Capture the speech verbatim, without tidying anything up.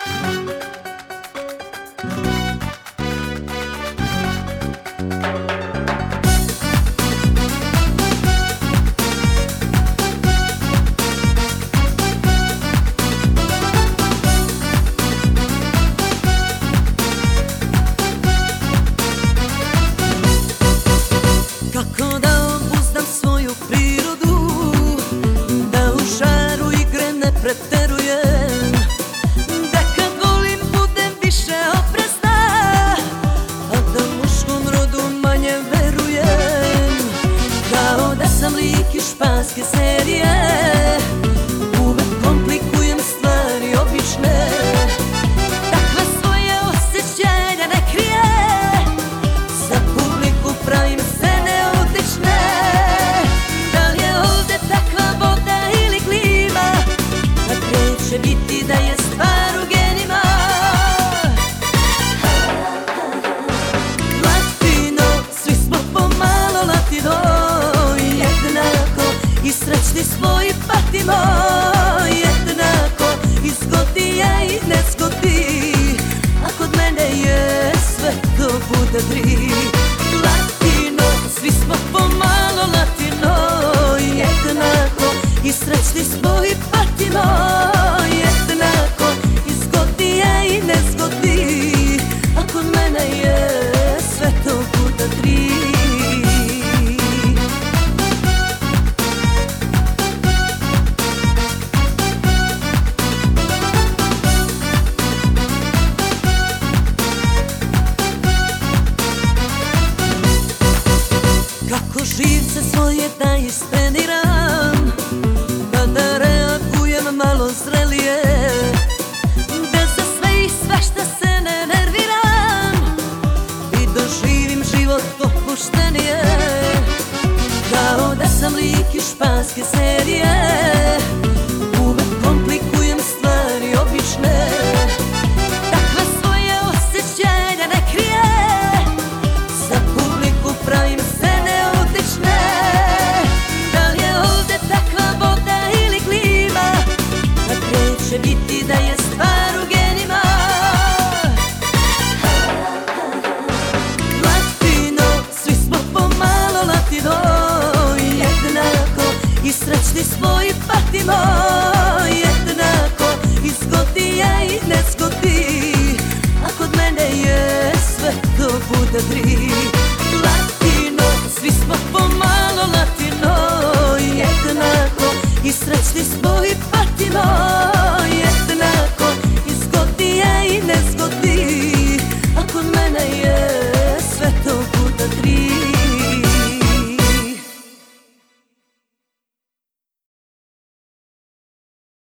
Kako da obuzdam svoju prirodu, da u žaru igre ne preterujem, da kad volim budem više oprezna, a da muškom rodu manje verujem. Kao da sam lik iz španske serije, uvek komplikujem stvari obične, takve svoje osjećanja ne krijem, za publiku pravim scene odlične. Da li je ovde takva voda ili klima, kad neće biti da je stvar u genima. Latino, svi smo pomalo latino, jednako i srećni smo i patimo, jednako i zgodi je i ne zgodi, a kod mene je sve to puta tri. Latino, svi smo pomalo latino, jednako i srećni smo i patimo, jednako i zgodi je i ne zgodi, a kod mene je sve to puta tri. Kako živce svoje da istreniram, pa da reagujem malo zrelije, da za sve i svašta se ne nerviram i doživim život opuštenije. Kao da sam lik iz španske serije,